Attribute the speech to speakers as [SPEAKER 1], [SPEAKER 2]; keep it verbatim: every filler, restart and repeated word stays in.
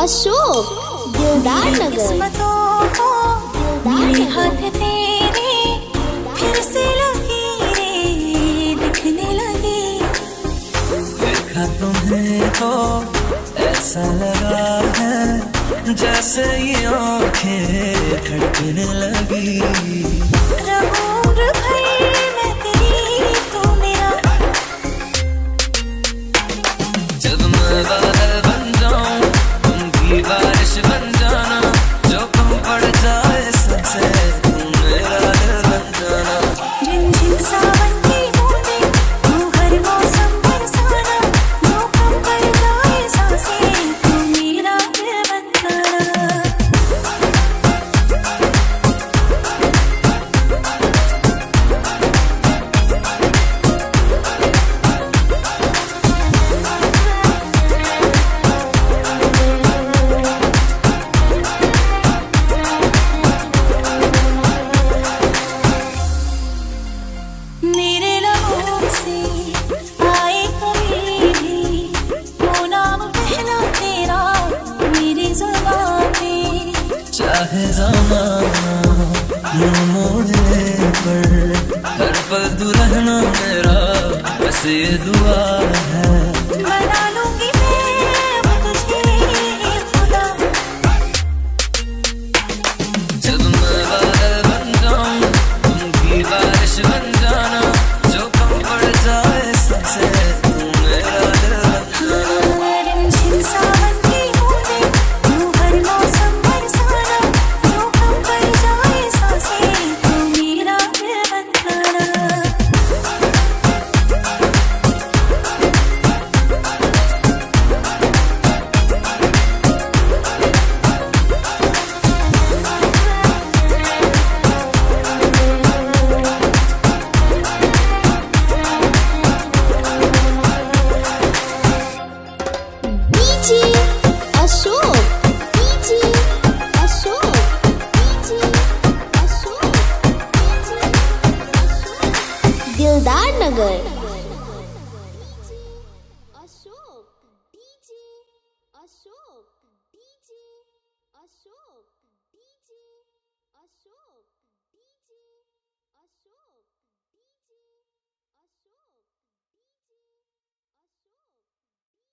[SPEAKER 1] अशोक दिलदार नगर।
[SPEAKER 2] मेरे हाथ तेरे फिर से लकीरें दिखने लगी।
[SPEAKER 3] देखा तुम्हें तो ऐसा लगा है जैसे ये आंखें धड़कने लगी।
[SPEAKER 2] रहूं भर मैं तेरी तू मेरा।
[SPEAKER 3] जब मैं बादल बन जाऊं तुम भी बारिश बन जाना, जो कम पड़ जाए सबसे तुम मेरा दिल बन जाना।
[SPEAKER 2] रिमझिम सावन की बूंदें तू हर मौसम बरसाना, जो कम पड़ जाए सांसें तू मेरा दिल बन जाना। मेरे लबों से आए कभी भी वो नाम पहला तेरा मेरी ज़ुबान पे।
[SPEAKER 3] चाहे ज़माना मुँह मोड़े पर हर पल तू रहना मेरा, बस ये दुआ है।
[SPEAKER 2] बना लूंगी मैं अब तुझे खुदा।
[SPEAKER 3] जब मैं बादल बन जाऊं तुम भी बारिश बन जाना, जो कम पड़ जाए सबसे तुम मेरा दिल बन जाना।
[SPEAKER 2] रिमझिम सावन की बूंदें तू हर मौसम बरसाना, जो कम पड़ जाए सांसें तू मेरा दिल बन जाना।
[SPEAKER 1] DJ Ashok DJ Ashok DJ Ashok Dildar नगर।